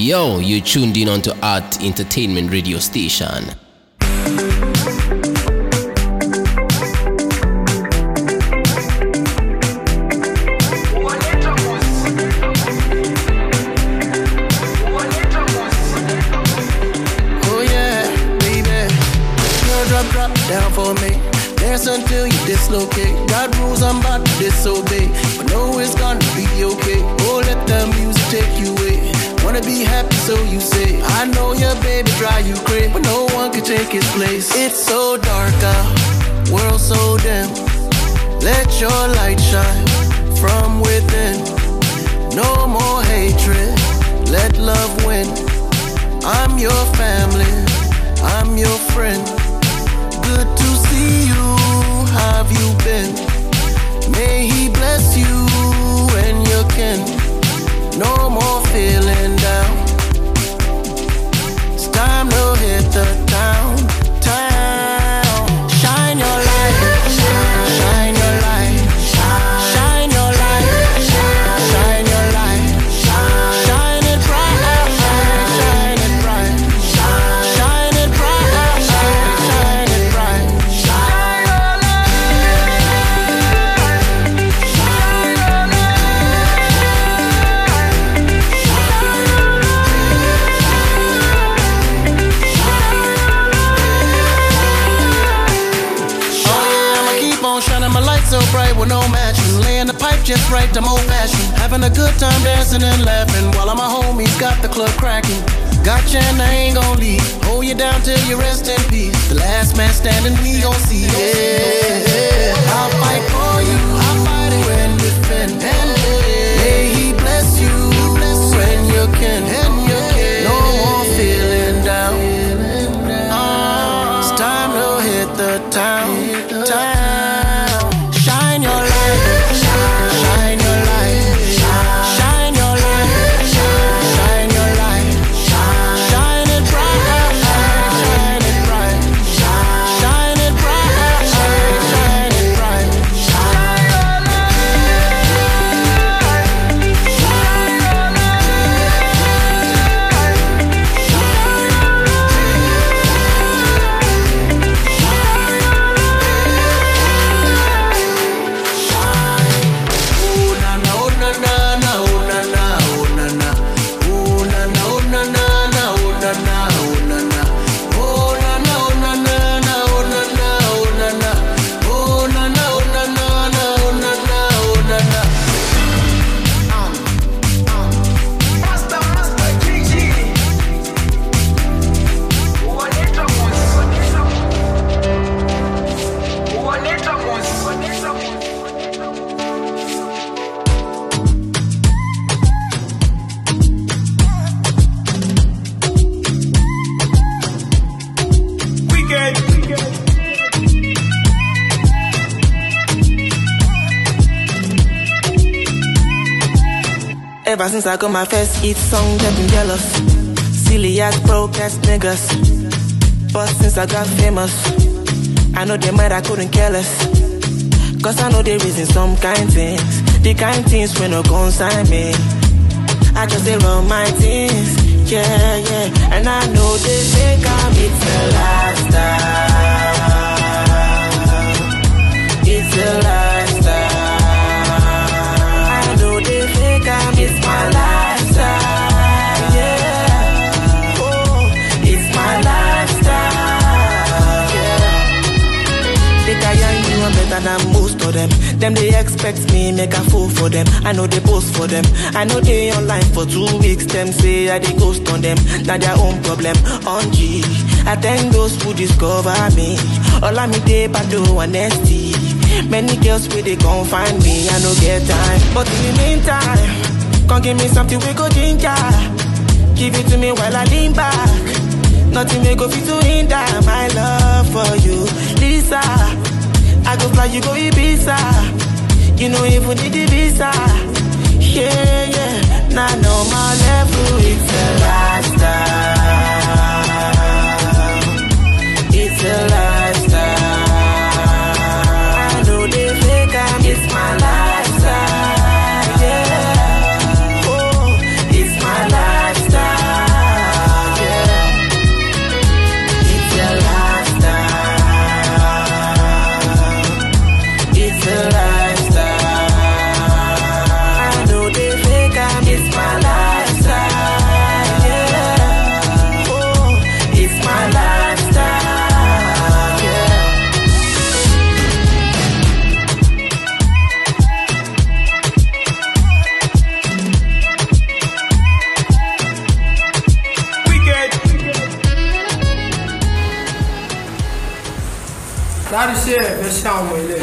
Yo, you tuned in onto Art Entertainment Radio Station. Down for me, dance until you dislocate. God rules, I'm about to disobey, but know it's gonna be okay. Oh, let the music take you away. Wanna be happy, so you say. I know your baby drive you crazy, but no one can take his place. It's so dark out, world so dim. Let your light shine from within. No more hatred, let love win. I'm your family, I'm your friend. Good to see you, how have you been? May he bless you and your kin. No more feeling down. It's time to hit the town. Shine your light, shine your light, shine your light, shine your light, shine it bright, shine it bright, shine it bright, shine it bright. So bright with no matching, laying the pipe just right, I'm old fashioned. Having a good time dancing and laughing while all my homies got the club cracking. Gotcha and I ain't gon' leave, hold you down till you rest in peace. The last man standing, we gon' see. Yeah, I'll fight for you, I'll fight it when defend. May he bless you when you can. No more feeling down. It's time to hit the town. Shine your light, shine your light, shine your light, shine your light, shine it bright, shine it bright, shine it bright, shine it bright, shine your light, shine your Ever since I got my first hit song, they've been jealous. Silly ass broke ass niggas. But since I got famous, I know they might I couldn't care less. Cause I know there is in some kind things, the kind things when no consign me. I just say run my things, yeah, yeah. And I know they think I'm it's the lifestyle. It's the lifestyle. It's my lifestyle, yeah. Oh, it's my lifestyle, yeah. Think I am you, I'm better than most of them. Them they expect me, make a fool for them. I know they post for them. I know they online for 2 weeks. Them say I they ghost on them. Not their own problem. On G, I thank those who discover me. All I'm day, but do honesty. Many girls where they gon' find me. I no get time, but in the meantime, come give me something we go ginger. Give it to me while I lean back. Nothing we go fit to hinder my love for you, Lisa. I go fly, you go Ibiza. You know if we need the visa. Yeah, yeah. Nah, no more level. It's a lifestyle. It's a lifestyle. I know they think it's my lifestyle. Yeah. Oh, it's my lifestyle. That is it. Let's shout my leg.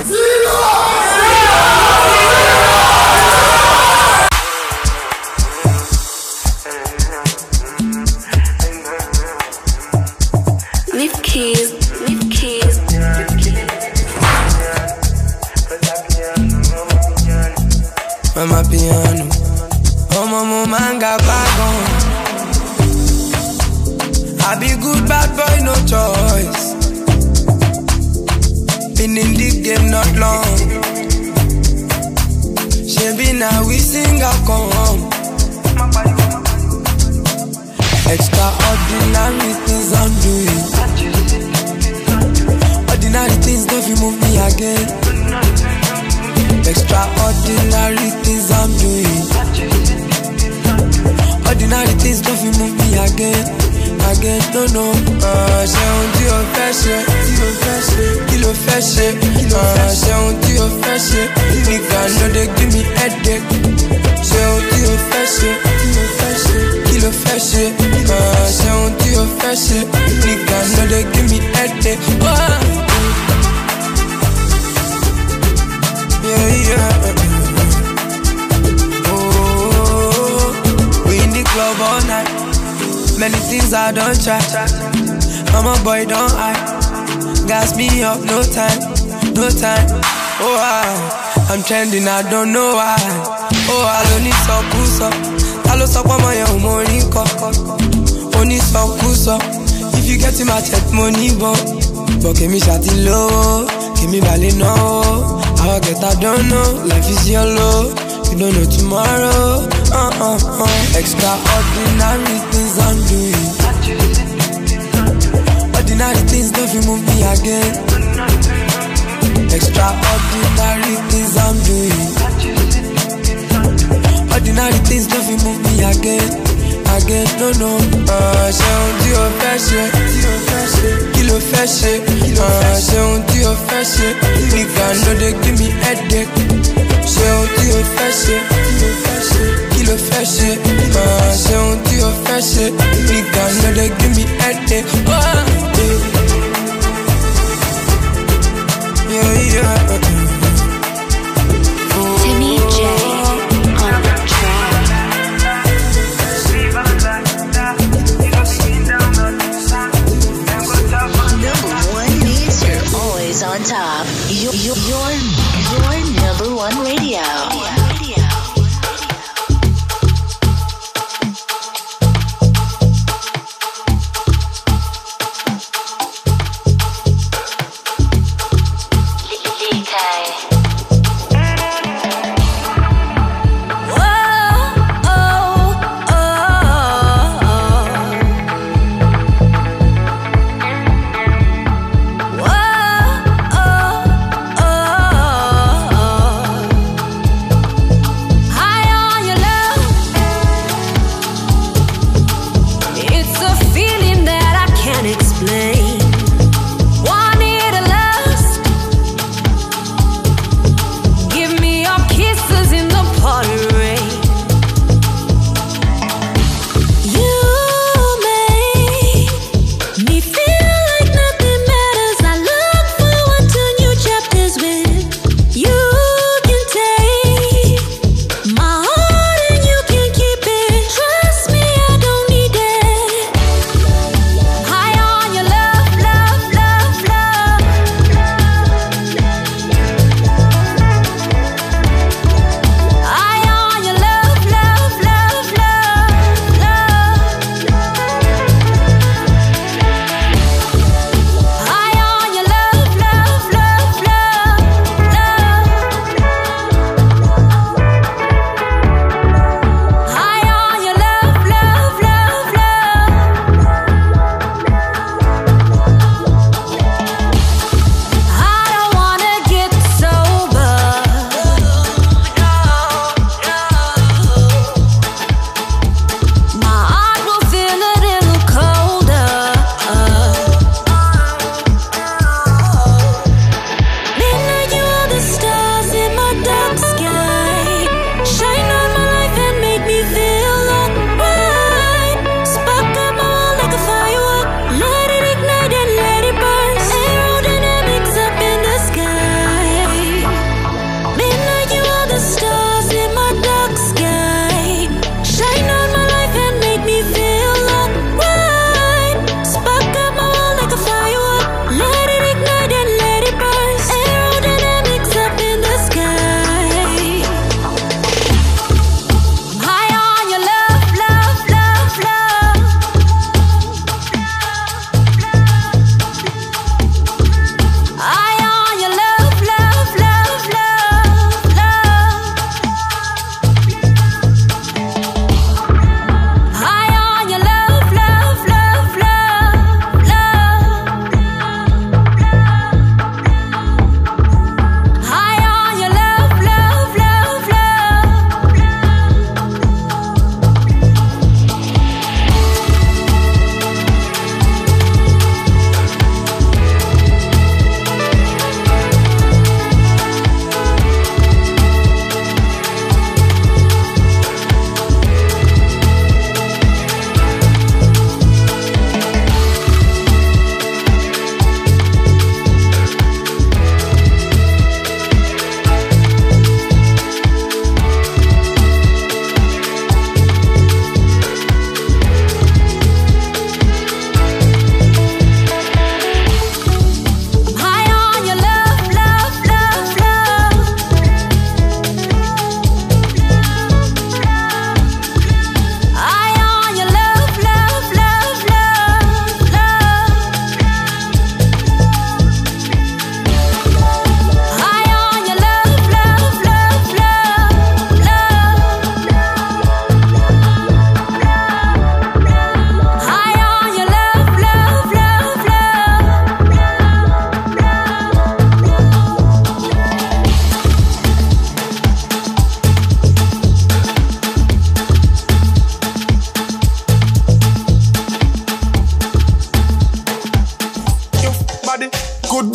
Leave keys. Mama piano, oh mama manga bagon. I be good bad boy, no choice. Been in the game not long. She be now we sing a come. Extraordinary things I'm doing. Ordinary things don't you move me again. Extraordinary things I'm doing. Ordinary things don't you move me again. No. Ṣé ohun tí o fẹ́ ṣe? Kí ló fẹ́ ṣe? Ṣé ohun tí o fẹ́ ṣe? Nigga no dey give me headache. Ṣé ohun tí o fẹ́ ṣe? Kí ló fẹ́ ṣe? Ṣé ohun tí o fẹ́ ṣe? Nigga no dey give me headache. Yeah. Oh, we in the club all night. Many things I don't try. I'm a boy, don't hide. Gas me up, no time. Oh, I'm trending, I don't know why. Oh, I don't need some push up. I don't suck on my own money, only some push up. If you get in my check money, but give me shot low, give me valley no. How I get, I don't know. Life is yellow, you don't know tomorrow. Extraordinary things I'm doing. Ordinary things don't you move me again. Extraordinary things I'm doing. Ordinary things don't you move me again. No. Ṣé ohun tí o fẹ́ ṣe? Kí ló fẹ́ ṣe? Ṣé ohun tí o fẹ́ ṣe? Nigga no dey give me headache. Ṣé ohun tí o fẹ́ ṣe? Kí ló fẹ́ ṣe? Ṣé ohun tí o fẹ́ ṣe? Nigga no dey give me headache. Yeah. Timmy J on the track. Number one means you're always on top. Your number one radio.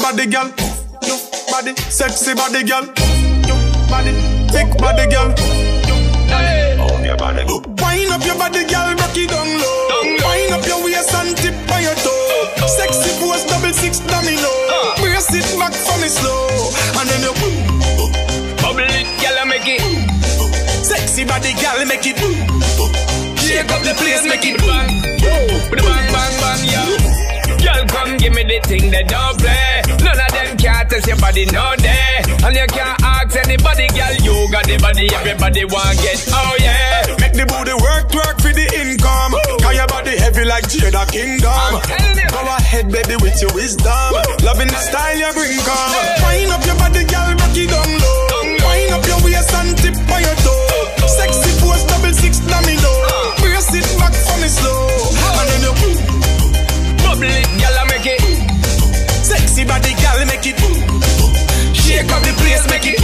body, girl. Body, sexy body, girl. Body, thick body, girl. Oh, your body. Wind up your body, girl, rock it down low. Wind up your waist and tip by your toe. Sexy pose, 6 domino. Brace it back for me slow. And then you bubble it, girl, make it. Sexy body, girl, make it. Shake up the place, make it bang. Bang, bang, bang, yeah. Girl, come give me the thing that don't play. None of them can't test your body, no day. And you can't ask anybody, girl. You got the body, everybody want get. Oh yeah. Make the booty work for the income. Cause your body heavy like Jada Kingdom. Go ahead, baby, with your wisdom. Loving the style you bring, come. Wind up your body, girl, rock it down low. Wind up your waist and tip by your toe. Sexy pose, 6 domino. Brace it back for me slow. And then you bubble it, girl, make it. Sexy body, girl, make it. Shake up the place, make it.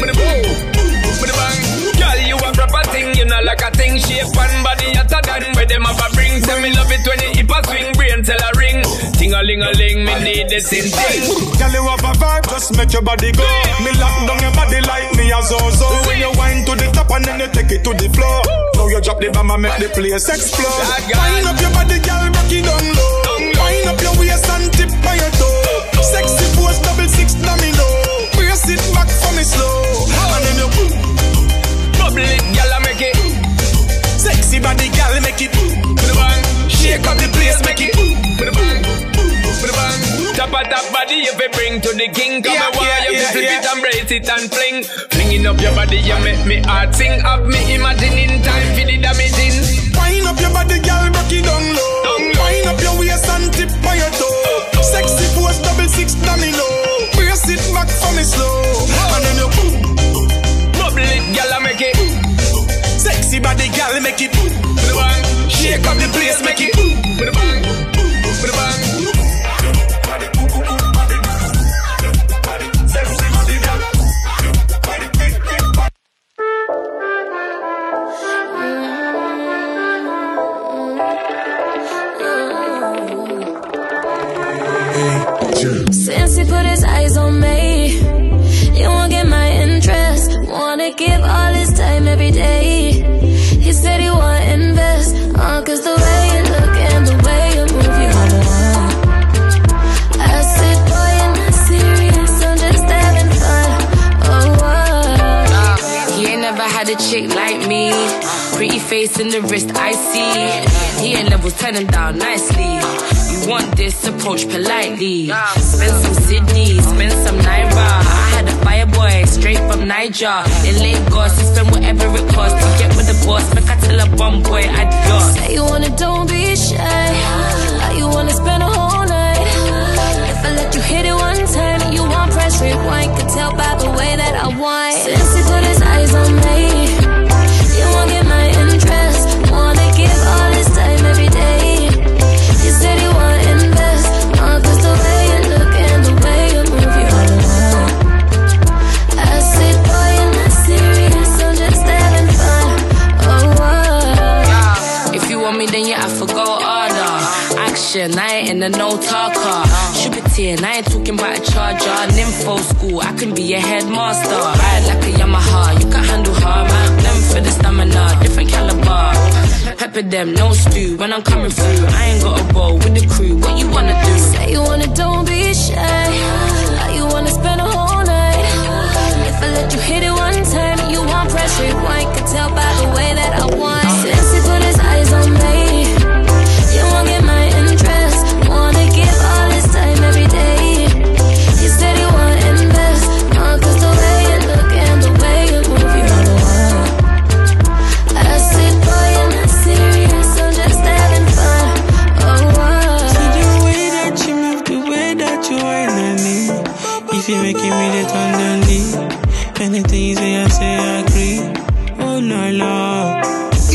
Girl, you a proper thing, you know like a thing. Shape and body hotter than where them have a bring. Tell me love it when you hip a swing, brain tell a ring. Ting-a-ling-a-ling, me need the same thing. Girl, you have a vibe, just make your body go. Me lock down your body like me a zo-zo. When you wind to the top and then you take it to the floor. Now you drop the bomb and make the place explode. Wind up your body, girl, rock it down low. Wind up your waist and tip by your toe. Sexy pose, 6 domino. Brace it back for me slow. And then you bubble it, girl, make it. Sexy body, girl, make it. Shake up the place, make it. Top of top body, if you bring to the king. Come and wire you flip it and brace it and fling. Flinging up your body, you make me heart sing. Have me imagining time for the damaging. Wind up your body, girl, rock it down low. Wind up your waist and tip by your toe. Sexy pose, 6 domino. Brace it back for me slow. And then you bubble it, girl, make it. Sexy body, girl, make it. Shake up the place, make it. Since he put his eyes on me, you won't get my interest. Wanna give all his time every day. He said he want to invest, cause the way you look and the way you move, you wanna want. I said, boy, you're not serious, I'm just having fun. Oh, he ain't never had a chick like me. Pretty face and the wrist, I see. He ain't levels, turn him down nicely. You want this, approach politely. Spend some Sydney, spend some Naira. I had a fireboy straight from Niger. In Lagos, you spend whatever it costs to get with the boss. Make I tell a bum boy adios. Say you wanna, don't be shy. You wanna spend a whole night. If I let you hit it one time, you want press rewind. Can tell by the way that I whine. Since he put his eyes on me, you won't get my interest. Wanna give all his time every day. He said he want to invest, cause the way you look and the way you move, you all want. I said, boy, you're not serious, I'm just having fun. Oh, if you want me, then you have to go harder. Action, I ain't in the no talker. Chupitin, I ain't talking about a charger. Nympho school, I can be a headmaster. Ride like a Yamaha, you can handle her, man. Them for the stamina, different caliber. Pepper them, no stew. When I'm coming through, I ain't got a roll with the crew. What you wanna do? Say you wanna, don't be shy. You wanna spend a whole night. If I let you hit it one time, you want press rewind. Can tell by the way that I want. Since he put his eyes on me, you won't get my interest. Wanna give all his time every day. He said he want to invest, cause the way you look and the way you move, you wanna want. I said, boy, you're not serious, I'm just having fun. Oh, see the way that you move, the way that you whine on me. If you're making me that underneath, anything you say, I say I agree. Oh no, no.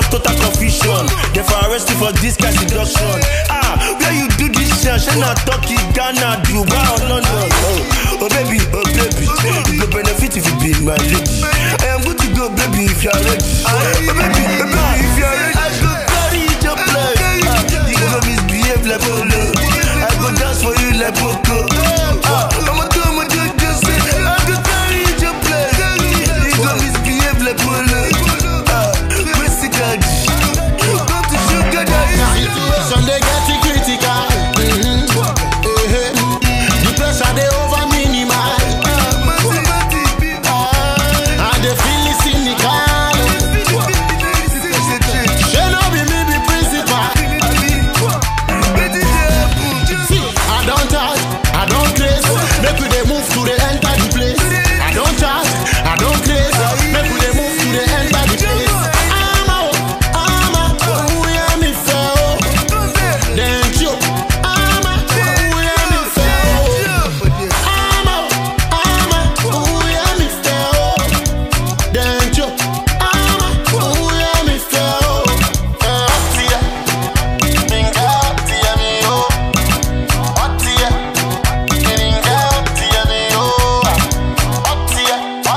total confusion. They for arrest you for this kind seduction. Where you do this shit? Shana, Turkey, Ghana, Dubai or London. Oh baby, you go benefit if you be my lady. I am good to go, baby, if you are ready. Baby, if you are ready. I go carry your blood. You go misbehave like Polo. I go dance for you like Poco. I'ma do just say I go carry your blood. You go misbehave like Polo. Basically, go to sugar daddy. Situation they get critical. The pressure they over minimal. And they feel it cynical. She know be me be principal. See, I don't touch, I don't craze. Make we they move to the enter the place. I don't touch, I don't craze. Make we they move to the enter the place. I'm a, who hear me fail? Then you, I'm a, who hear me fail? I'm a, who hear me fail? Then you, I'm a, who hear me fail? Tia, Minga, tia me yo. Tia, Minga, tia me yo. Tia,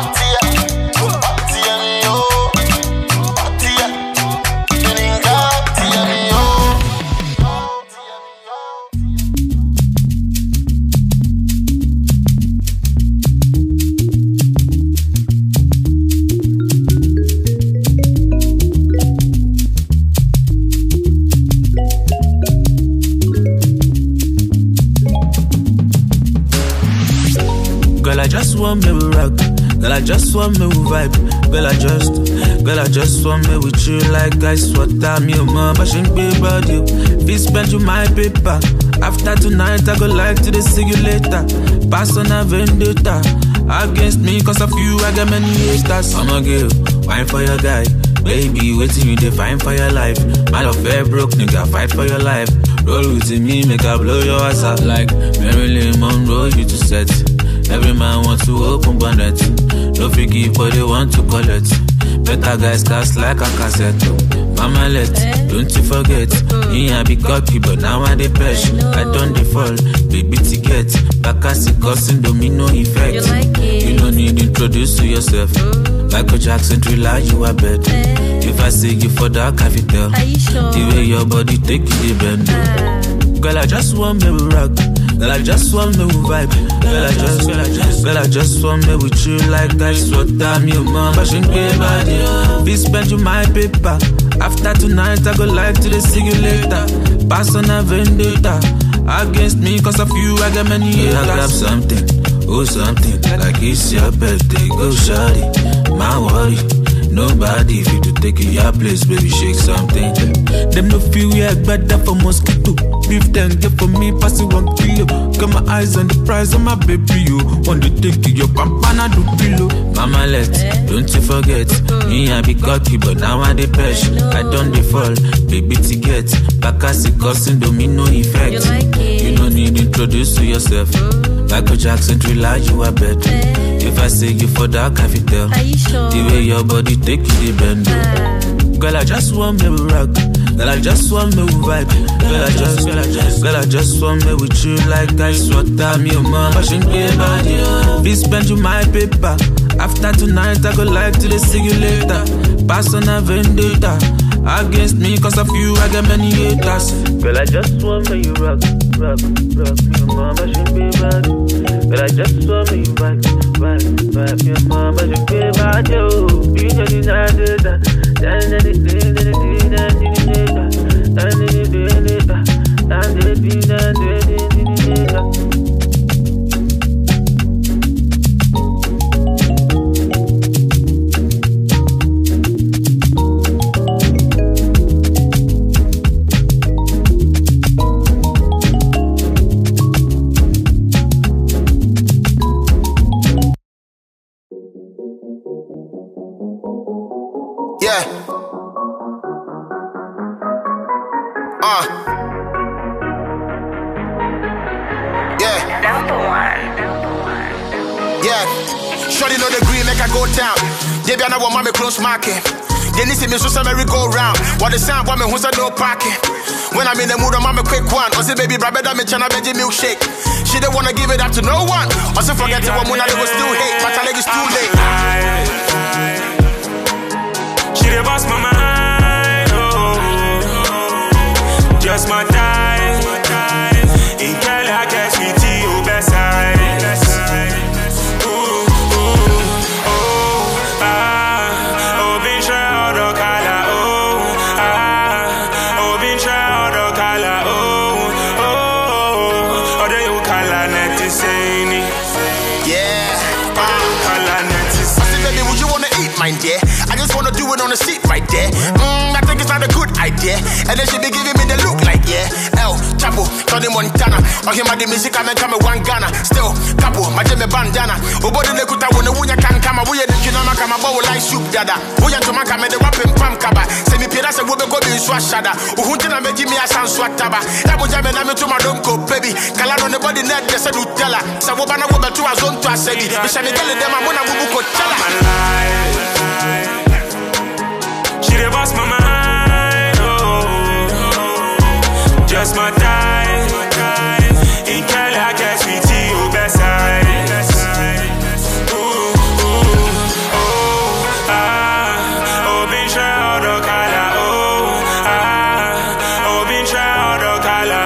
tia me yo. Tia, Minga, tia me yo. Girl, I just want me with rock. Girl, I just want me with vibe. Girl, I just want me with you like ice water. Me and my passion be about you. If you spend you my paper. After tonight, I go like to see you later. Pass on a vendetta. Against me, cause of you, I got many haters. I'm a girl, wine for your guy. Baby, waiting you define for your life. My love fair broke, nigga, fight for your life. Roll with me, make I blow your ass out like Marilyn Monroe, you to set. Every man wants to open bonnet. No forgive, but they want to collect. Better guys cast like a cassette. Mama let, don't you forget. Me I be cocky, but now I dey pesh. I don't default, baby ticket. Back as it causing domino effect. You don't need to introduce to yourself. Michael Jackson thriller, you are bet. If I say you for dark, I feel tell. The way your body take you, the bend. Girl, I just want me with rock. Girl, I just want me with vibe. Girl, I just want me with you like ice water. Me and my passion be about you. We spend you my paper. After tonight, I go like to see you later. Pass on a vendetta. Against me, cause of you, I got many haters. I grab something, oh something. Like it's your birthday, go shawty. My worry, nobody fit to take your place, baby, shake something. Them no feel we act better for mosquito. Beef then get for me, pass it 1 kilo. Got my eyes on the prize of my baby, you. Want to take your campana do pillow. Mama let, don't you forget. Me I be cocky, but now I dey pesh. I don't default, baby to get. Back as it causing domino effect. You don't need to introduce to yourself. Michael Jackson thriller, you are bet. If I say you for dark, I feel tell. The way your body take you, the bend. Girl, I just want me with rock. Girl, I just want me with vibe. Girl, I just want me with you like ice water. Me and my passion be about you. We spend you my paper. After tonight, I go like to see you later. Pass on a vendetta. Against me, cause of you, I got many haters. Girl, I just want me you rock. Me and my passion be about you. Girl, I just want me you vibe. Me and my passion be about you. You just need that. Yeah. Yeah. Number one. Yeah. Shorty know the green make I go down. They be on one mommy close market. Then you see me so merry go round. What the sound woman who's a no parking. When I'm in the mood, I'm a quick one. I say, baby, brother, me chana veggie milkshake. She don't wanna give it up to no one. I say, forget it, woman, I was still hate, but I think it's too late. She the boss my mind, oh. Just my time. In Cali, I catch me to you best side. I just wanna do it on the seat right there. I think it's not a good idea. And then she be giving me the look like, yeah. El Chapo, Tony Montana. Okay, my music, I'm coming one Ghana. Still, Capo, my Jimmy bandana. Obody Nekuta, when the Wuya can come, we had the Kinama come about like soup dada. Wuya to Maka, the rapping pam kaba. Send me Piras and Wobe go in Swashada. Uhuntina make me a sound swataba. That was Jamin to my donko, baby. Kalano, the body net, the said Utella. Sawabana Woba to a zone to a city. We shall be telling them I'm gonna go tell her. She the boss my mind, oh. Just my time. In Cali, I catch me to you best side. Been try out the color, been try out the color,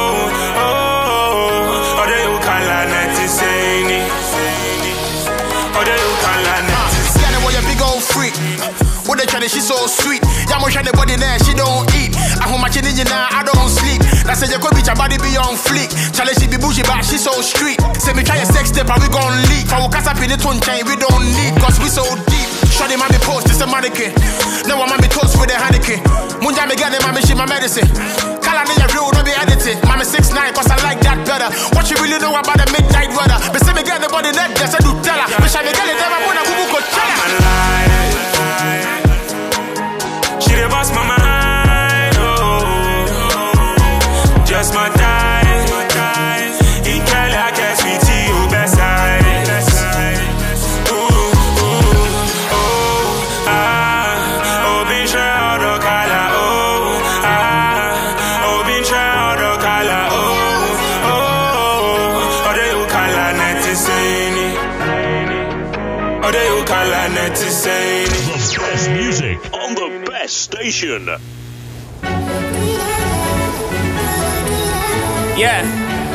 the you color net is saying. The you color net is saying. Yeah, the big old freak. What they trying, she's so sweet. Yamosh and the body there, she don't eat. I hold my chin in now, I don't sleep. That's a Jacob bitch, her body be on fleek. Challenge she be bougie, but she so street. Say me try a sex step, and we gon' leak. For we cast up in the tone chain, we don't need, cause we so deep. Shorty mommy post, this a mannequin. Now I'm mommy toast with a Heineken. Munja me get it, mommy, she my medicine. Call her nigga real, don't be edited. Mommy 6'9", cause I like that better. What you really know about the midnight weather? But say me get the body net, just a do tell her. Wish I me get it, never wanna go Coachella. She the boss my mind, oh. Just my time. In Cali, I catch me to you best side. Been try out the color, been try out the color, the you color net is saying. The you color net is saying. The best music on the best station. Yeah.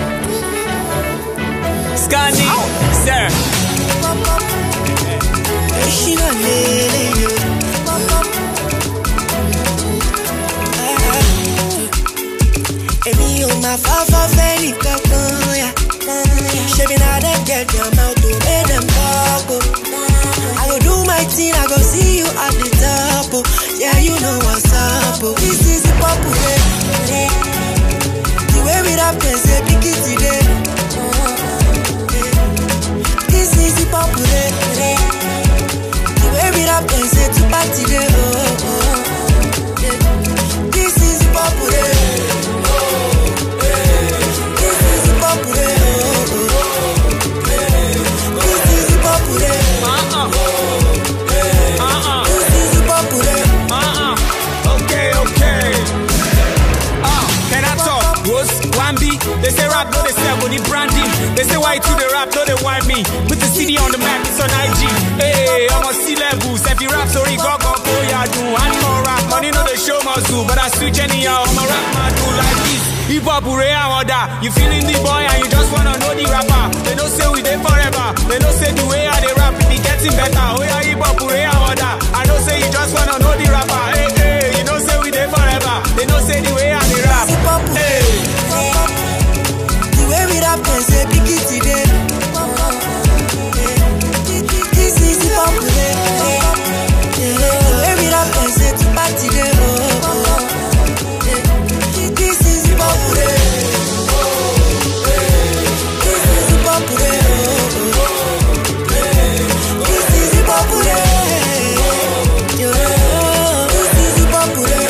Scandi, sir. Emi o ma fa very kakoya. She be na dem get them out to make them talk. I go do my thing, I go see you at the top. Yeah, you know what's up. This is the popular. The way we rap, they say big it today. This is the popular. The way we rap, they say to back today. This is the popular. This is the popular. This is the popular. They say rap, no they say when the branding. They say why to the rap, no they want me. Put the CD on the map, it's on IG. Hey, I'm on C-levels. If you rap, sorry, go, yeah, do. And more rap, money no they show must do. But I switch anyhow, I'm a rap man do like this. Hip hop, hooray, and order. You feeling the boy and you just wanna know the rapper. They don't say we there forever. They don't say the way how they rap, it be getting better. Oh yeah, hip hop, hooray, and order. I don't say you just wanna know the rapper. Hey, hey, you don't say we there forever. They don't say the way how they rap. Hey. Where we rap, they say big it today. This is the popular. Where we rap, they say to back today. This is the popular. This is the popular. This is the popular. This is the popular.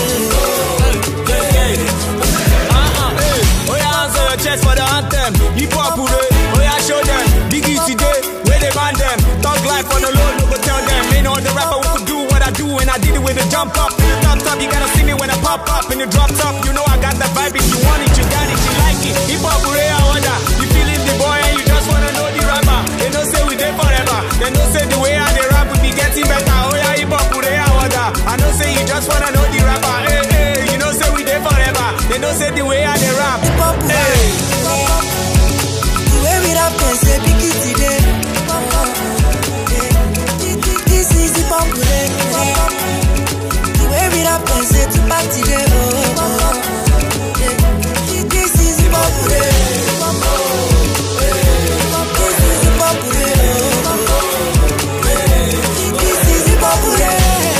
Chest for the anthem, hip hop hooray, oh yeah show them, Biggie today, where they ban them, talk life on the low, no go tell them, ain't all the rapper who could do what I do, and I did it with a jump up. In the top, you gotta see me when I pop up. In the drop top, you know I got the vibe. If you want it, you got it, you like it. Hip hop, I wonder. You feeling the boy and you just wanna know the rapper. They don't say we there forever. They don't say the way I they rap will be getting better. Oh yeah, hip hop, I wonder. I don't say you just wanna know the rapper. Hey, hey, you don't say we there forever. They don't say the way I they rap. Hey. The way we rap, they say big it today. This is the pop today. The way we rap, they say to back today. This is the pop today. This is the pop today. This is the pop today.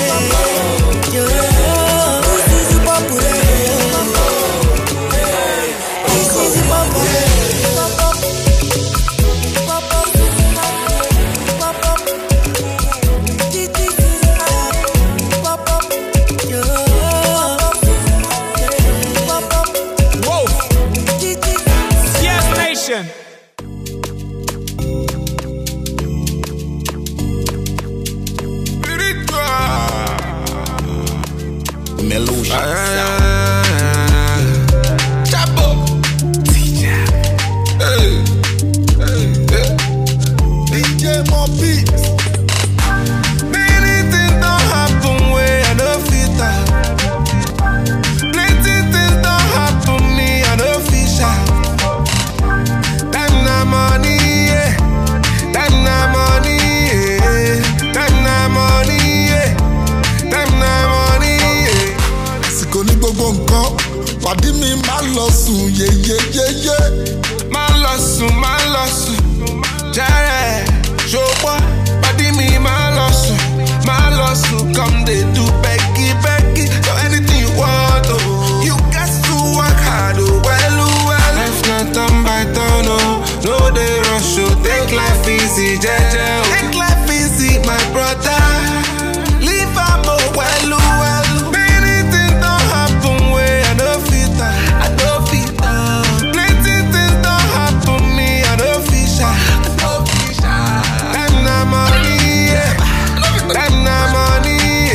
Come they do Becky. So anything you want, oh, you got to work hard, oh, well. Life not done by turn, oh, no they rush, oh, take life easy, jeje, oh. Take life easy, my brother, live up, oh, well. Many things don't happen where I don't fit, plenty things don't happen me, I don't fish, time na money, yeah. Time na money.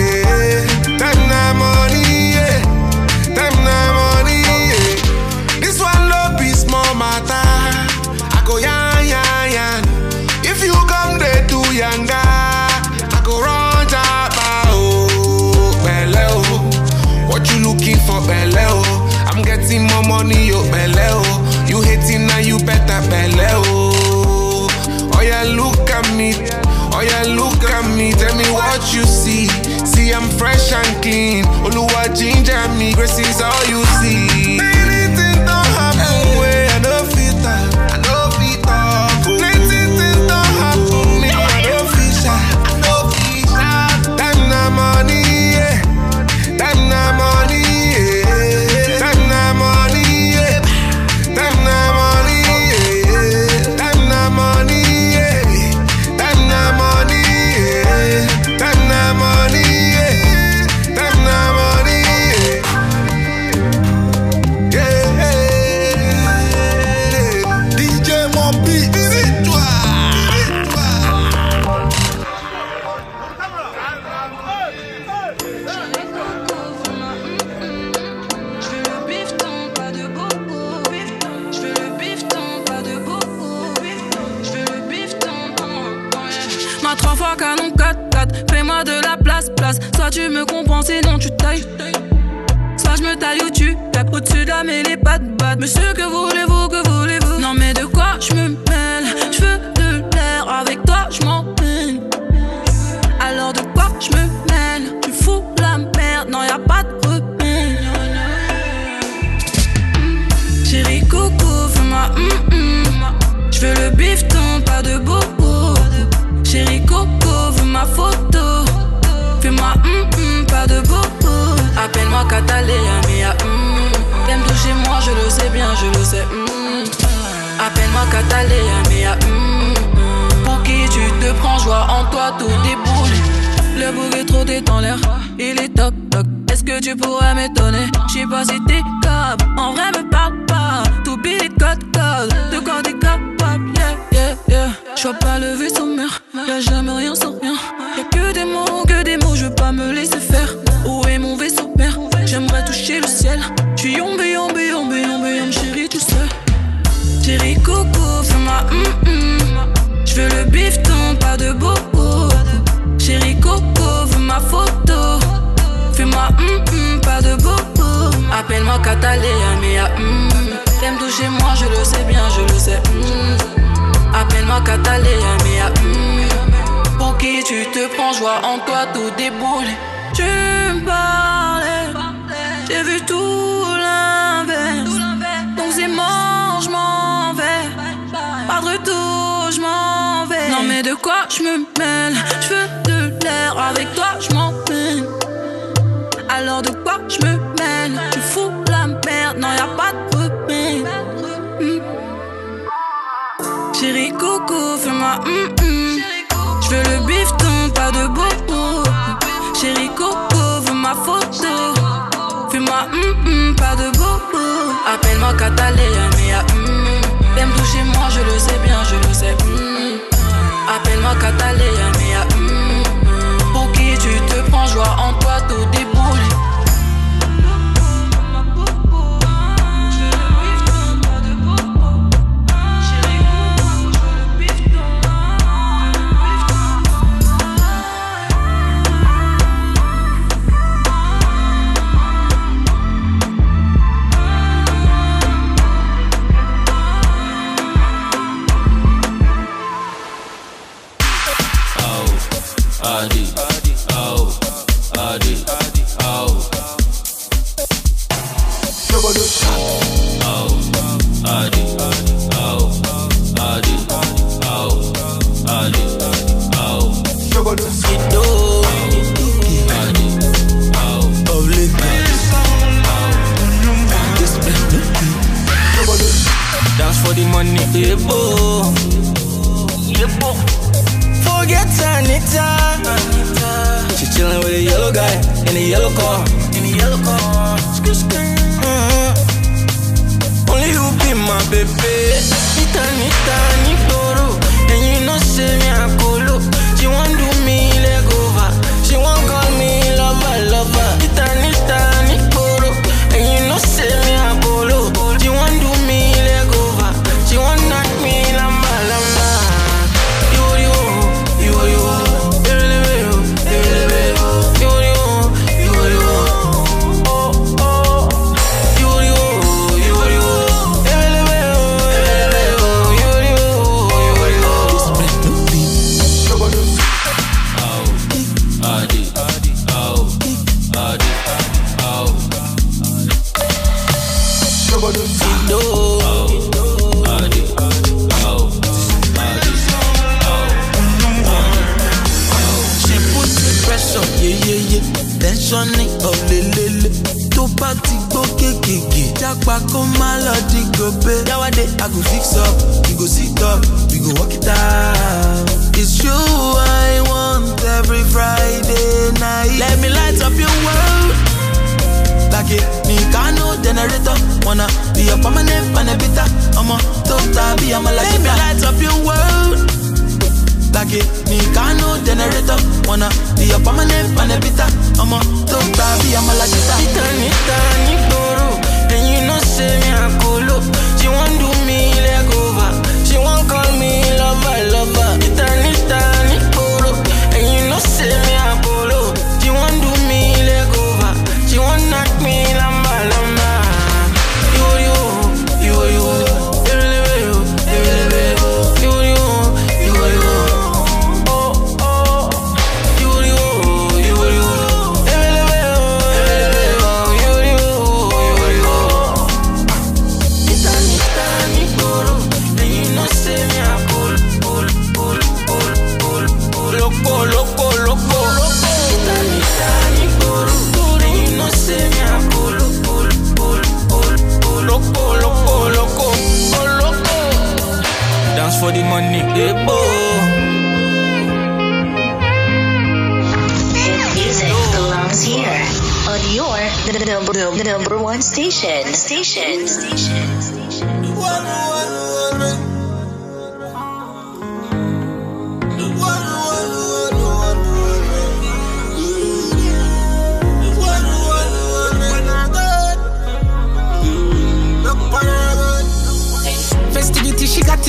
Yanga, I go run jaba, oh, belle, oh. What you looking for, belle, oh? I'm getting more money, yo, belle, oh. You hating now, you better, belle, oh. Oh yeah, look at me, tell me what you see. See, I'm fresh and clean. Oluwa ginger me, grace is all you see. Anything don't happen where I know fit. Plenty things don't happen me. Money, yeah. Time na money, yeah. Time na money, yeah. Time na money, yeah. Time na money, yeah. Time na money, yeah. Time na money, yeah. Time na money, yeah. DJ Moby, toi. Trois fois canon 4-4, fais-moi de la place. Soit tu me comprends, sinon tu tailles. Soit je me taille ou tu tapes au-dessus de la mêlée, pas de batte. Monsieur, que voulez-vous, Non mais de quoi je me mêle? Je veux de l'air, avec toi je m'en peine. Alors de quoi je me mêle? Tu fous la merde, non y'a pas de repère. Chérie coco, fais-moi Je veux le bifton, pas de bobo. Chérie coco, veux ma photo. Fais-moi pas de bobo. Appelle-moi Catalina, mia T'aimes toucher moi, je le sais bien, je le sais Appelle-moi Catalina, mia Pour qui tu te prends, joie en toi, tout déboule. Le bouc est trop détend l'air, il est toc toc. Est-ce que tu pourrais m'étonner? J'sais pas si t'es capable, en vrai me parle pas. Tout billet code, de quoi t'es capable, yeah. J'vois pas le vaisseau mère, y'a jamais rien sans rien. Y'a que des mots, je veux pas me laisser faire. Chérie Coco, fais-moi Je veux le bifton, pas de bobo. Chérie Coco, veux ma photo. Fais-moi pas de bobo. Appelle-moi Catalina, mais t'aimes toucher moi, je le sais bien, je le sais. Appelle-moi Catalina, mais pour qui tu te prends, je vois en toi tout débouler. Tu me parlais, j'ai vu tout l'inverse. Donc c'est mort, je m'en vais. Pas de retour, je m'en vais. Non mais de quoi je me mêle? Je veux de l'air, avec toi je m'en peine. Alors de quoi je me mêle? Tu fous la merde, non y'a pas de repère. Chérie Coco, fais-moi Je veux le bifton, pas de bobo. Chérie Coco, veux ma photo. Fais-moi pas de bobo. Appelle-moi Catalina, mais t'aimes toucher moi, je le sais bien, je le sais. Appelle-moi Catalina, mais pour qui tu te prends, je vois en toi tout débouler. Dance for the money, forget Anita. She chillin' with a yellow guy in a yellow car. Only you be my baby. Nita, Nitoro. And you know say me a colo. She won't do me leg over. She won't call me lover. Nita, Nitoro. And you know say me a colo. She won't do me leg over. She won't knock me lamba. Tensioning of lelele. To party go kekeke. Jagba ko malodi go be. Yawade I go fix up, you go sit up, we go walk it out. It's you I want every Friday night. Let me light up your world. Like it, me can no generator. Wanna be a permanent panebita. I'ma don't be a malaki. Let me light up your world. Like it, me can no generator. Wanna be a permanent panebita. I'ma don't be a malakita. Nita, Nitoro. And you know say me a colo. She won't do me leg over. She won't call me lover. Nita, Nitoro. And you know say me a colo. She won't do me leg over. She won't knock me lamba. For the money, Music belongs here on your number one station.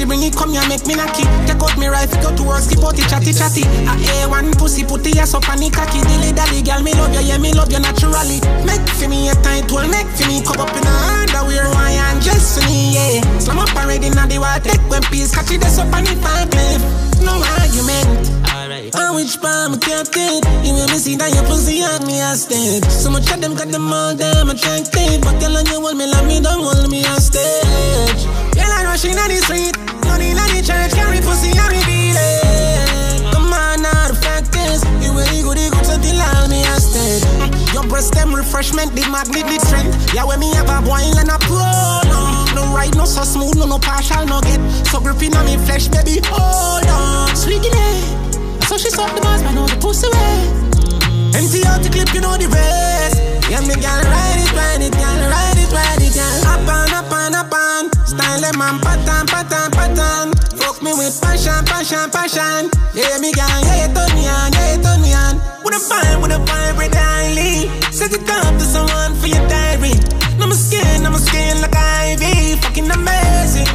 bring it, come here, make me knock it. Take out me rifle, go to work, skip out the chatty. A one pussy, put the ass up on the cocky. Dilly dally, girl, me love you, yeah, me love you naturally. Make for me a tight hole, make for me come up in a underwear, why and just me, yeah. Slam up already, now the water, take one piece, catch it, that's up on the fan cliff. No argument. On which palm I can't take. You will me see that your pussy on me a stage. So much of them got them all damn attractive. But girl on you hold me like me, don't hold me on stage. Girl I rushing on the street, money in the church, carry pussy on me beating. Come on now, the fact is, you really good until on me a stage. Your breast them refreshment, the magnet, the strength. Yeah, when me have a boil and a pro, no right, no so smooth, no partial, no get. So gripping on me flesh, baby, hold on. Sweet it. So she suck the bars, but know the pussy way. Empty out the clip, you know the rest. Yeah, me gal ride it, gal ride it, gal. Up on. Style them man, pattern. Fuck me with passion. Yeah, me gal, yeah, turn me on. With a vibe, with highly. Set it up to someone for your diary. No, my skin like ivy. Fucking amazing,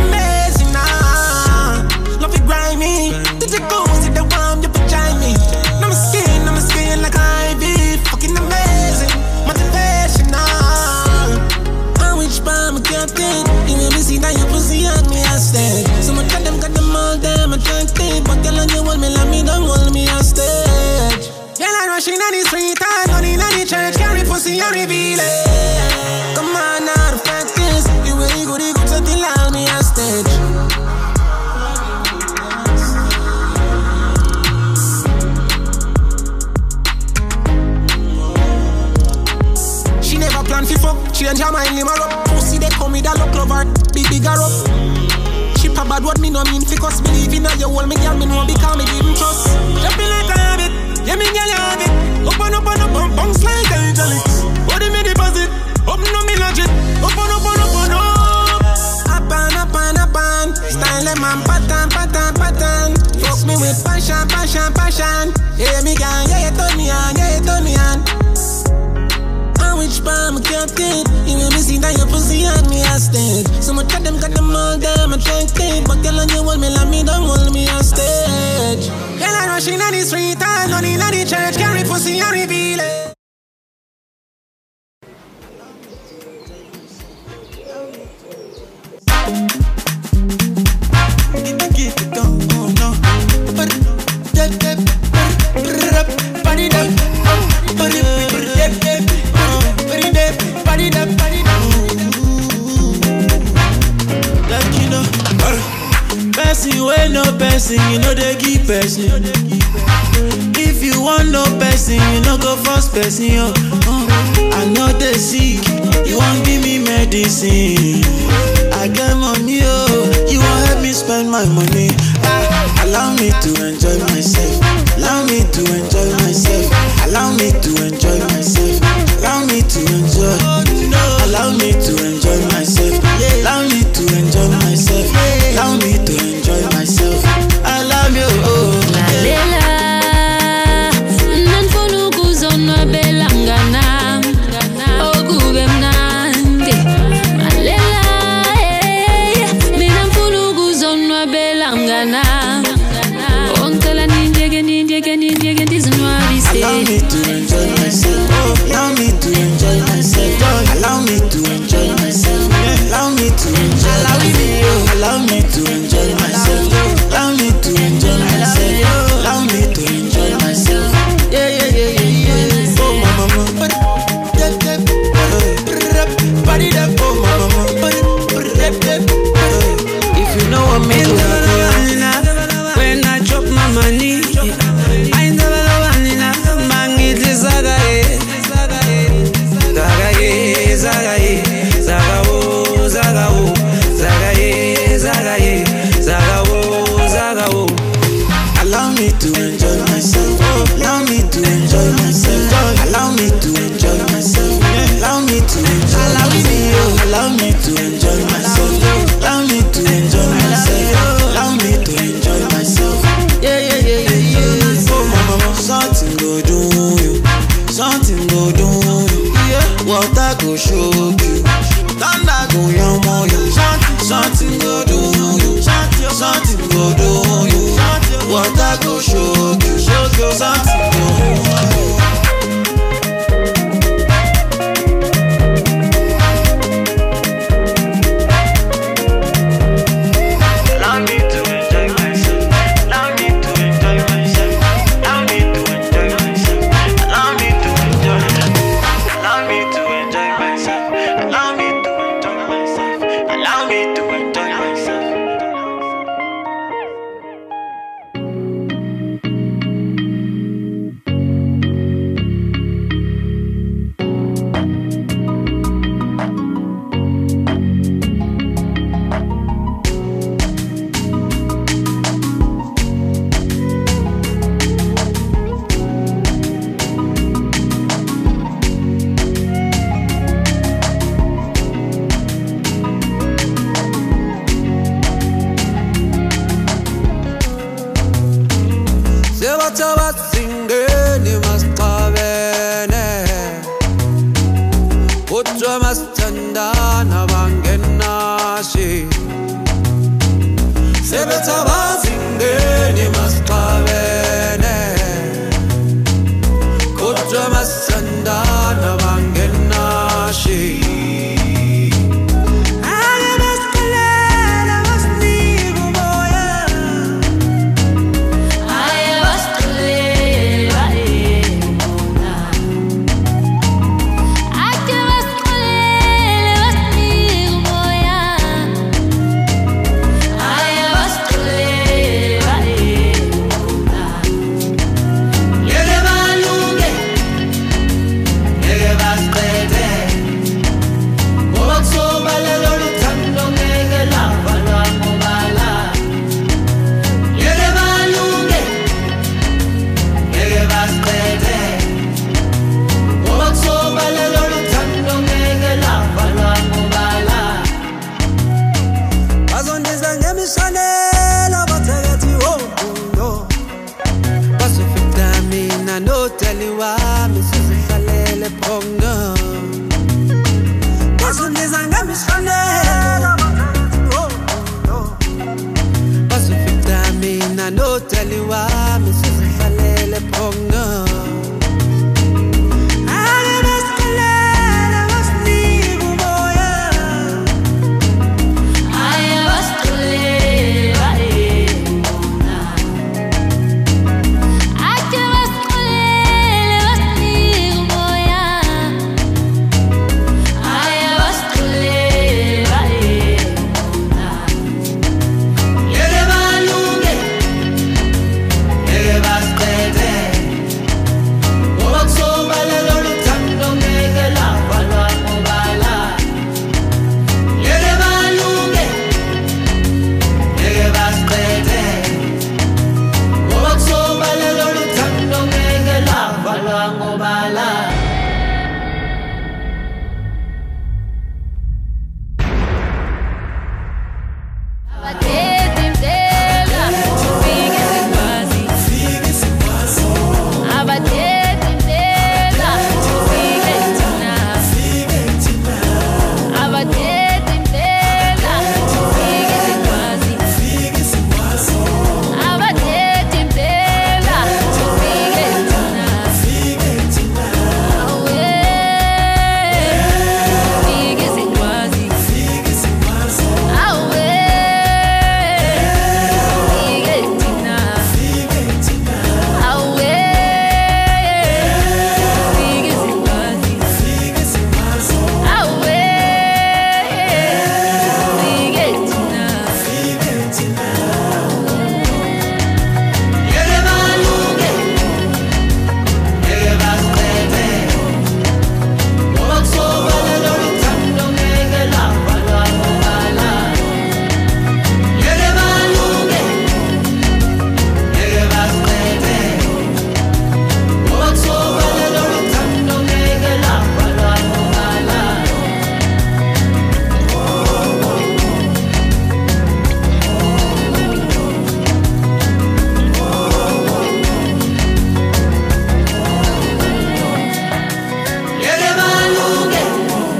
nah. Love it grimy. Did you go? The warm, you behind me. Now my skin like ivy. Fucking amazing, motivational. On which palm I can't take. You made me see that your pussy on me a stage. So much of them got them all damn attractive. But girl on you hold me like me, don't hold me on stage. Girl I rushing on the street, I run in on the church, carry pussy and reveal it. Come on now, the fact is, you really good until on me on stage. Plan fi fuck, change her mind, limmer up. Pussy they come with a look lover, bigger up. She a bad word me no mean fi cause believe in her, you hold me girl me know because me didn't trust. Jumping like a habit, yeah me girl you have it. Up, bounce like angelics. Body me deposit, up no me legit. Up. Style them man, pattern. Fuck me with passion. Yeah me girl, yeah you turn me on. Which palm I can't take. You made me see that your pussy on me a stage. So much of them got them all damn attractive. But girl on you hold me like me, don't hold me on stage. Girl I rushing on the street, I run in on the church, carry pussy and reveal it. Get it on, oh no. Person wey no person, you know they give person. If you want no person, you no go force person. I know they sick, you won't give me medicine. I get money, you won't help me spend my money. Allow me to enjoy myself. Allow me to enjoy myself. Allow me to enjoy myself. Allow me to enjoy. Allow me to enjoy myself. Allow me to enjoy myself. Allow me to enjoy myself. I love you, Malela, nanfuna ukuzonwabela mnganam, okube mnandi. Malela, mina mfuna ukuzonwabela mnganam. Ongicela nindiyeke ndizinwabise. Allow me to enjoy myself. Allow me to enjoy myself. Allow me to enjoy myself. Allow me to enjoy myself. Allow me to enjoy myself. Allow me to enjoy myself. Allow me to enjoy myself. Yeah. Oh mama, body that oh mama. If you know what me do, when I drop my money, I never love Anina. Mangitli zagaye. Allow me to enjoy myself. Allow me to enjoy myself. Allow me to enjoy myself. Allow me to enjoy myself. Allow me to enjoy myself. Allow me to enjoy myself. Allow me to enjoy myself. Yeah. Oh mama, something go do you. Something go do you. Water go show you. Thunder go yamo you. Something go do you. something go do you. What I go show you, something go do you.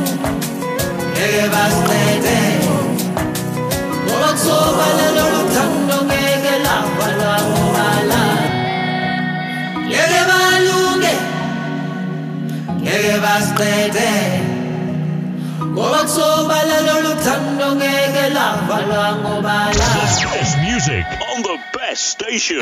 Soba le lolu tan baby. The best music on the best station.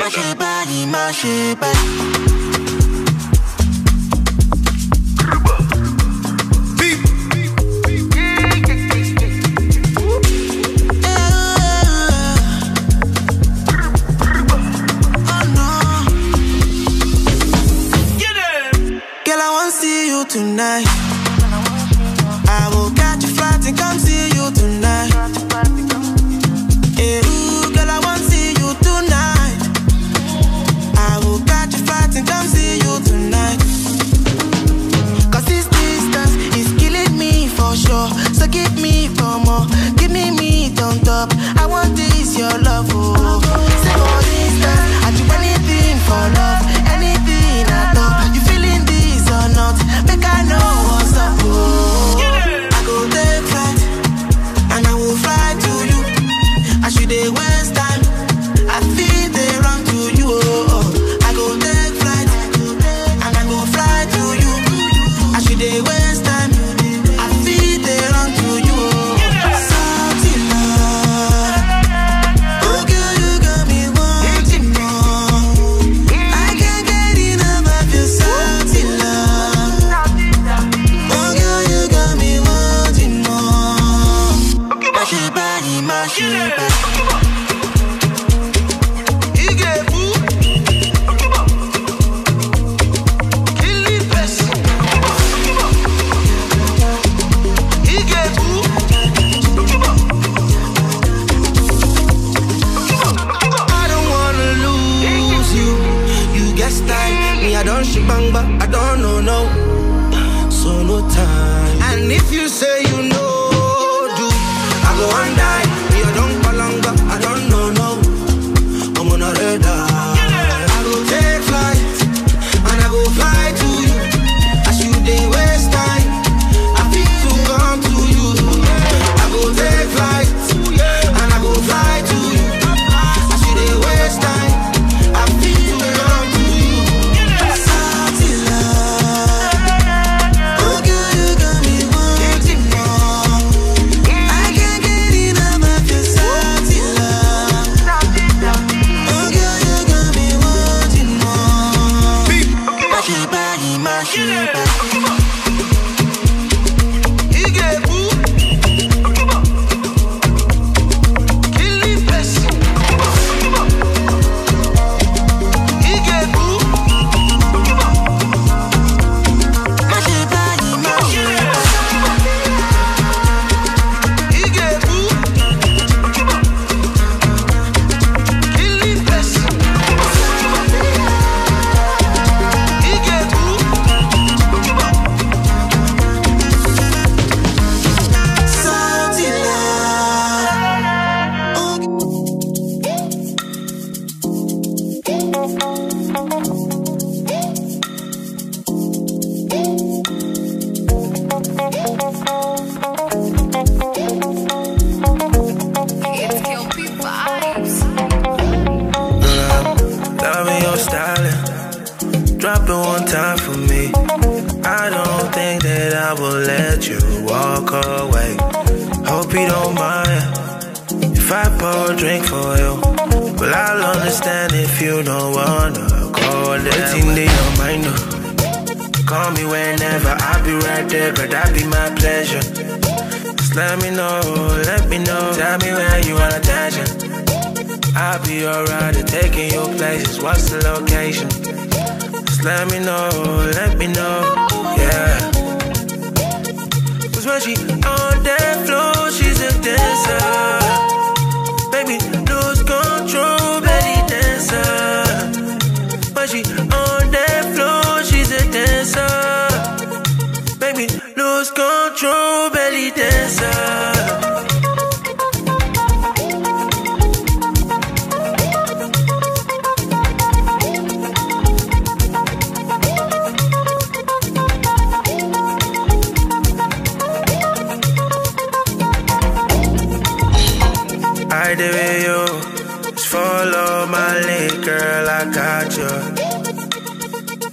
Girl, I want to see you tonight. I will catch a flight and come see you tonight. Yeah, ooh, girl, I want to see you tonight. I will catch a flight and come see you tonight. Cause this distance is killing me for sure. So give me for more. Give me meat on top. I want this, your love, oh. Say for distance, I do anything for love. Anything I love. You feeling this or not? Make I know what's up, oh. I go take flight and I will fly to you. I should they waste time. I feel they run to you, oh. I go take flight and I go fly to you. I should they waste time. I feel they run to you, oh. Something love. Oh girl, you got me wanting more. I can't get enough of your something love. Oh girl, you got me wanting more. Mash it body, mash it body. I don't shibang, but I don't know, no. So no time. And if you say you know, do I go and die? Me, I don't palanga, I don't know, no. I'm on a radar. I go take flight, and I go fly to you. I should they waste time. I feel to come to you. I go take flight, and I go fly to you. I should they waste time. I feel to come to you.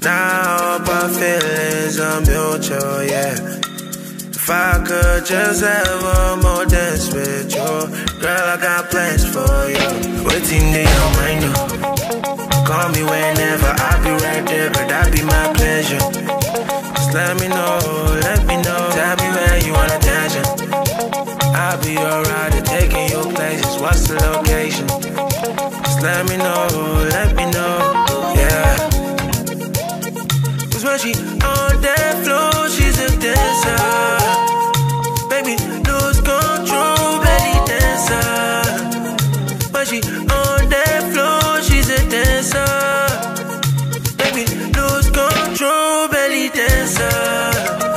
Now our feelings are mutual, yeah. If I could just have a more dance with you, girl, I got plans for you. Waiting in your mind, no. Call me whenever, I'll be right there, but that'll be my pleasure. Just let me know. Tell me where you want attention. I'll be alright at taking you places. What's the location? Just let me know, yeah. Cause when she on that floor, she's a dancer. Baby, lose control, belly dancer. When she on that floor, she's a dancer. Baby, lose control, belly dancer.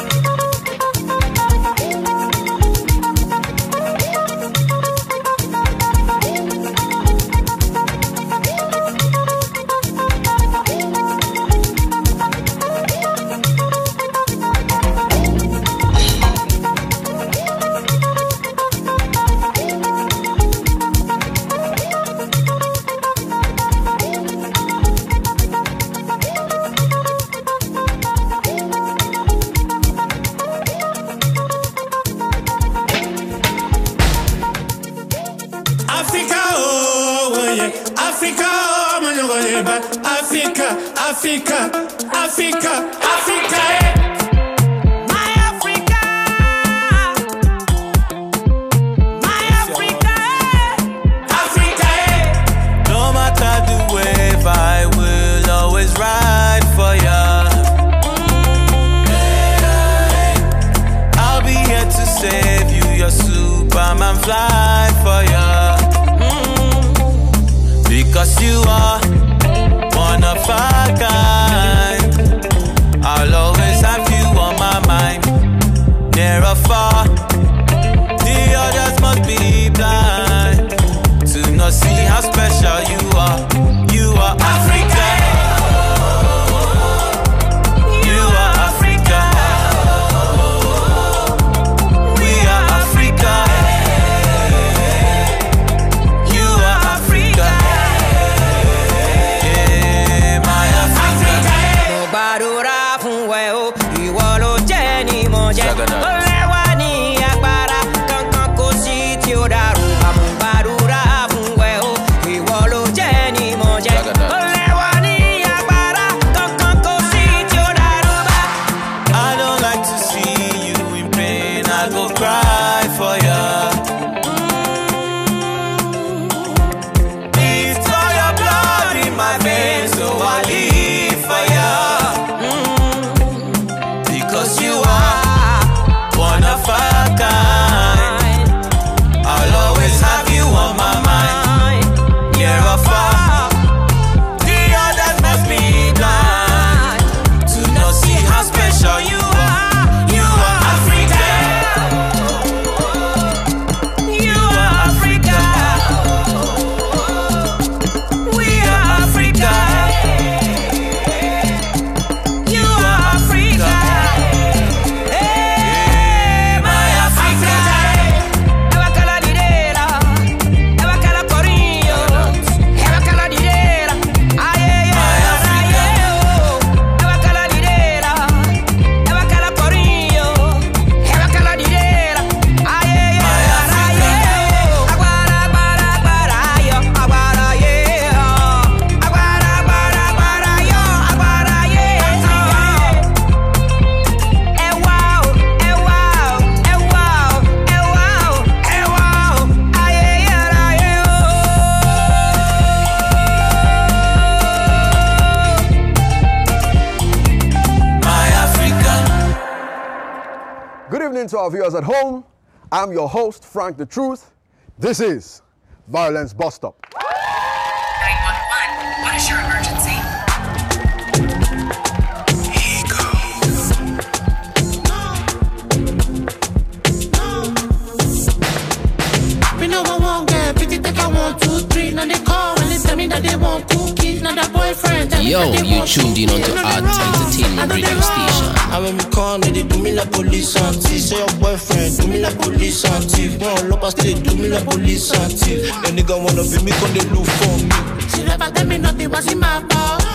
Africa, Africa, Africa, eh. My Africa, my Africa, Africa, eh. No matter the wave, I will always ride for ya. I'll be here to save you, your Superman fly for ya. Because you are one of a kind. I'll always have you on my mind. Near or far, the others must be blind to not see how special you are. You are Africa. You are Africa. We are Africa. You are Africa. To our viewers at home, I'm your host, Frank the Truth. This is Violence Bus Stop. 911, what is your emergency? Me know I won't get pity, take I 1, 2, 3. Now they call and they tell me that they want cookies. Now that boyfriend. Yo, you tuned in onto Art Entertainment Radio Station. And when me call, they do me like police and thief. Say your boyfriend, do me like police and thief. No, look past they do me like police and thief. The nigga wanna be me, come they look for me. She never tell me nothing, but she my fault.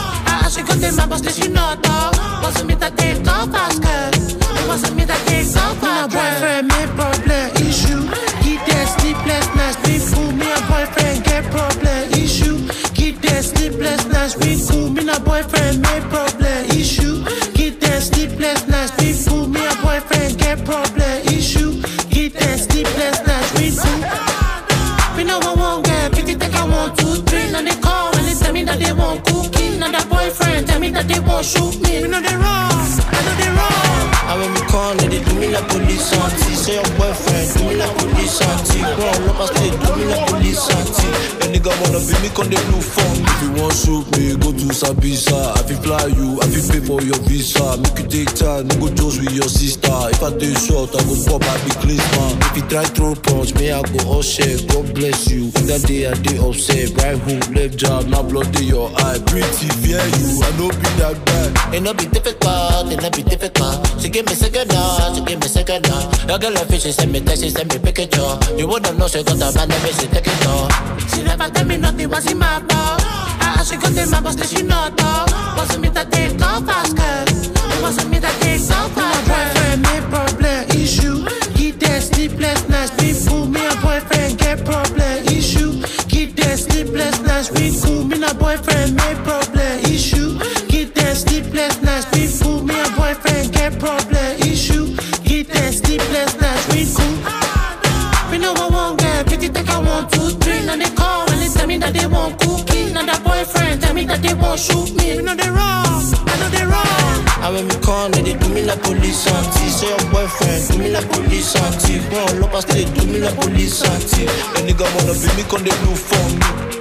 she got them members, she not dog. Wasn't me that they go fast, it wasn't me that they go fast. My boyfriend made problem issue. He dead sleepless nights, be fool. Me and boyfriend get problem issue. He dead sleepless nights, be cool. Me and boyfriend made problem issue. He dead sleepless nights, be fool. Me and boyfriend get problem issue. He dead sleepless nights, be cool. Me know I won't get pity, think I want 2, 3. Now they call and they tell me that they want cooking. Now that boyfriend tell me that they won't shoot me. Me know they wrong, I know they wrong. And when me call, they do me like police auntie. Say your boyfriend, do me like police auntie. Go on, look, I stay, do me like police auntie. A nigga wanna be me, con they blue phone. If you want shoot me, go to Sabisa. I fi fly you, I fi pay for your visa. Make you take time, go toast with your sister. If I take short, I go pop, I be clean man. If you try throw punch, me I go all share. God bless you. That day I day upset. Right hook, left jab, now blood in your eye. Pretty fear you, I know be that bad. It no be difficult, it no be difficult. She give me second now, she give me second now. Your girl a fish, she send me text, she send me picture. You wouldn't know she got a man, and she take it all. She never tell me nothing, was in my ball. She got them members, she not dog. Wasn't me that they go fast, it wasn't me that they go fast. My boyfriend made problem issue. He dead sleepless nights, be fool. Me and boyfriend get problem issue. He dead sleepless nights, be cool. Me and boyfriend made problem issue. He dead sleepless nights, be fool. Me and boyfriend get problem issue. He dead sleepless nights, be cool. Me know I won't get pity, think I want 2, 3. Now they call and they tell me that they want cooking. Now that boyfriend tell me that they won't shoot me. Me know they wrong, I know they wrong. And when me call, they do me like police auntie. Say your boyfriend, do me like police auntie. Go on, look, I stay, do me like police auntie. A nigga wanna be me, con they blue phone.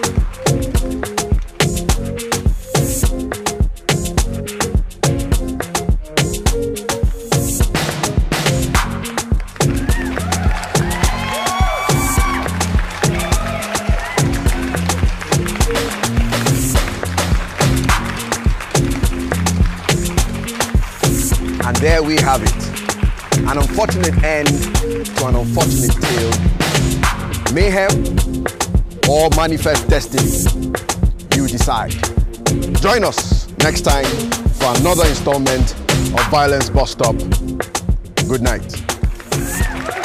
And there we have it. An unfortunate end to an unfortunate tale. Mayhem or manifest destiny. You decide. Join us next time for another installment of Violence Bus Stop. Good night.